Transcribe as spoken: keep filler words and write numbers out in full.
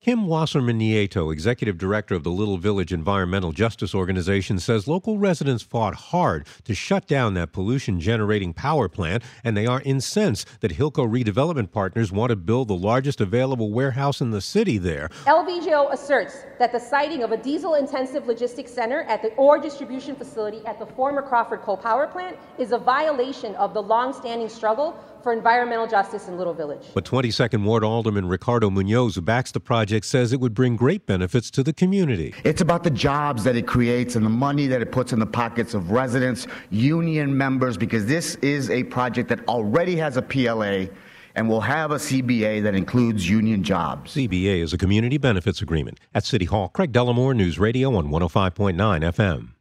Kim Wasserman Nieto, executive director of the Little Village Environmental Justice Organization, says local residents fought hard to shut down that pollution-generating power plant, and they are incensed that Hilco Redevelopment Partners want to build the largest available warehouse in the city there. L V J O asserts that the siting of a diesel-intensive logistics center at the ore distribution facility at the former Crawford Coal Power Plant is a violation of the long-standing struggle for environmental justice in Little Village. But twenty-second Ward Alderman Ricardo Munoz, who backs the project, says it would bring great benefits to the community. It's about the jobs that it creates and the money that it puts in the pockets of residents, union members, because this is a project that already has a P L A and will have a C B A that includes union jobs. C B A is a community benefits agreement. At City Hall, Craig Dellamore, News Radio on one oh five point nine F M.